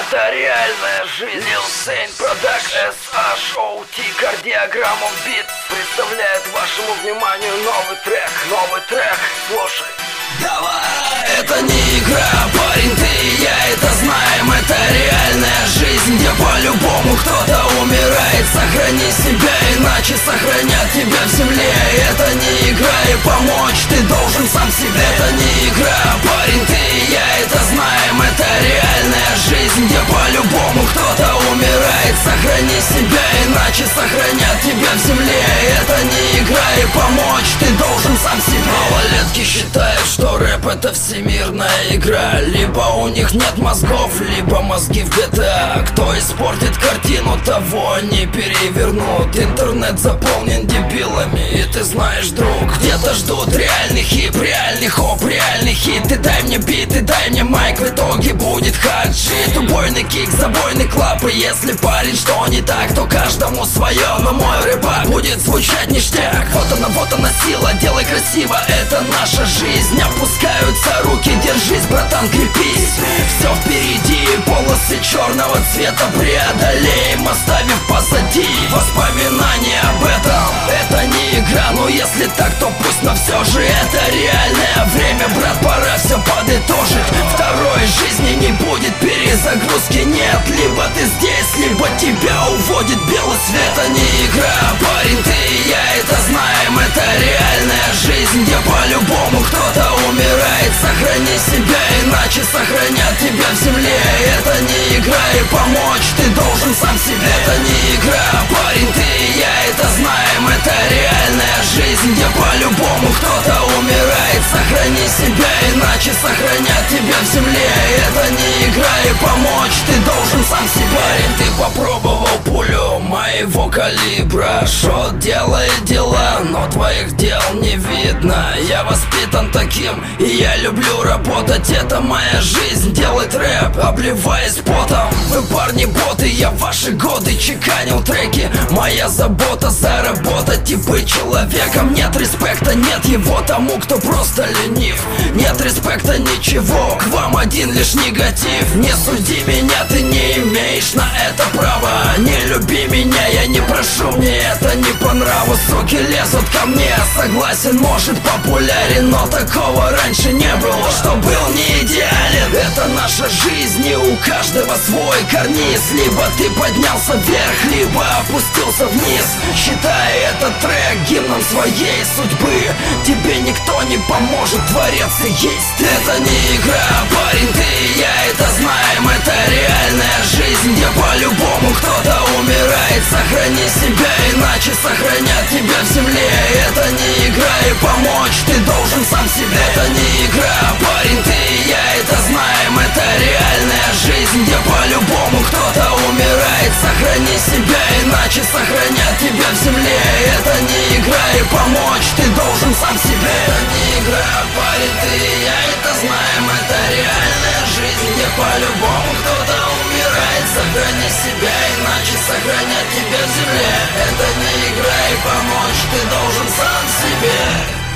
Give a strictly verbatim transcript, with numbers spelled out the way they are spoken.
Это реальная жизнь. Lil Saint Product эс эйч о ти Кардиограммов бит представляет вашему вниманию новый трек. Новый трек, слушай. Давай! Это не игра, парень, ты и я это знаем. Это реальная жизнь, где по-любому кто-то умирает. Сохрани себя, иначе сохранят тебя в земле. Это не игра, и помочь ты должен сам себе. Это не игра, парень, ты и я это знаем. Это реальная жизнь, где по-любому кто-то умирает. Сохрани себя, иначе сохранят тебя в земле. Это не игра, и помочь ты должен сам себе. Малолетки считают, что рэп это всемирная игра. Либо у них нет мозгов, либо мозги в джи ти эй. Кто испортит картину, того не перевернут. Интернет заполнен дебилами, и ты знаешь, друг, где-то ждут реальный хип, реальный хоп, реальный хит. Ты дай мне бит, ты дай мне майк, в итоге будет хаджи. Убойный кик, забойный клап. И если парень что не так, то каждому свое. Но мой рэпак будет звучать ништяк. Вот она, вот она сила, делай красиво, это наша жизнь. Опускаются руки, держись, братан, крепись. Все впереди, полосы черного цвета преодолеем, оставив позади воспоминания об этом. Это не игра, но если так, то пусть, но все же это реальное время, брат, пора все подытожить. Второй жизни не будет, перезагрузки нет. Либо ты здесь, либо тебя уводит белый свет. Это не игра, парень, ты и я это знаем. Это реальная жизнь, где по-любому кто-то умирает. Сохрани себя, иначе сохранят тебя в земле. Это не игра, и помочь ты должен сам себе. Это не игра, парень, ты и я это знаем. Это реальная жизнь, где по-любому кто-то умирает. Сохрани себя, иначе сохранят тебя в земле. Это не игра, и помочь ты должен сам себе. Парень, ты попробовал пулю моего калибра. Шот делает дела, но твоих дел не видно. Я воспитан таким, и я люблю работать. Это моя жизнь, делать рэп, обливаясь потом. Вы парни боты, я в ваши годы чеканил треки. Моя забота заработать и быть человеком. Нет респекта, нет его тому, кто просто ленив. Нет респекта, ничего, к вам один лишь негатив. Не суди меня, ты не имеешь на это права. Не люби меня, я не прошу, мне это не по нраву. Суки лезут ко мне, согласен, может популярен, но такого раньше не было, что был не идеален. Это наша жизнь, и у каждого свой карниз. Либо ты поднялся вверх, либо опустился вниз. Считай этот трек гимном своей судьбы. Тебе никто не поможет, творец и есть ты. Это не игра, парень, ты и я это знаем. Это реальная жизнь, где по-любому кто-то умирает. Сохрани себя, иначе сохранят тебя в земле. Это не игра, и помочь ты должен сам себе. Это не игра, парень, ты и я это знаем. Это реальная жизнь, где по-любому кто-то умирает. Сохрани себя, иначе сохранят тебя в земле. Это не игра, и помочь ты должен сам себе. Это не игра, парень, ты и я это знаем. Это реальная жизнь, где по-любому кто-то умирает. Сохрани себя, иначе сохранят тебя в земле. Это не игра, и помочь ты должен сам себе.